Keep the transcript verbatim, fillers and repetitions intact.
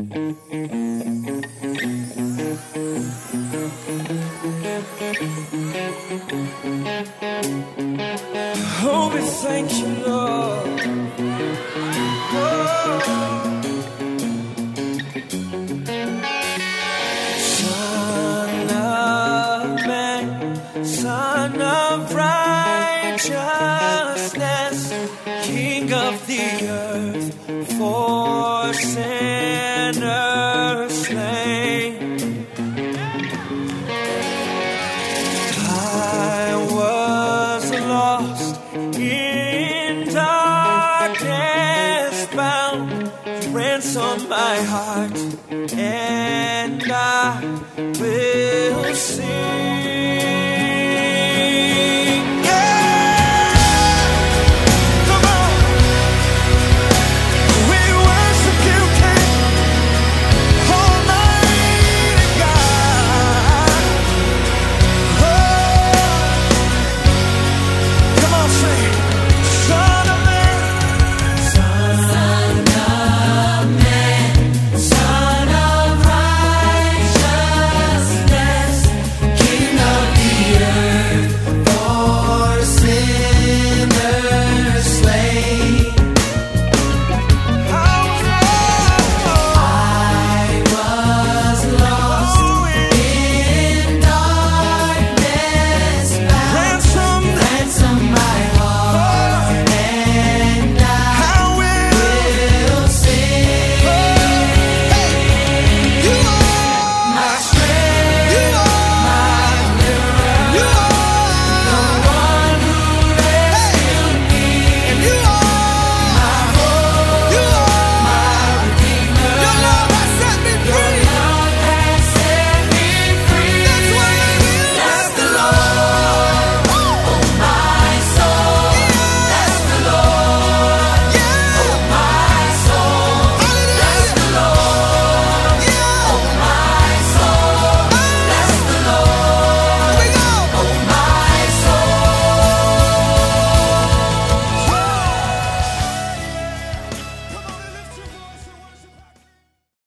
Oh, we thank you, Lord. Oh. Son of man, Son of righteousness, King of the earth, for sinners slain. I was lost in darkness bound, you ransomed my heart, and I will sing.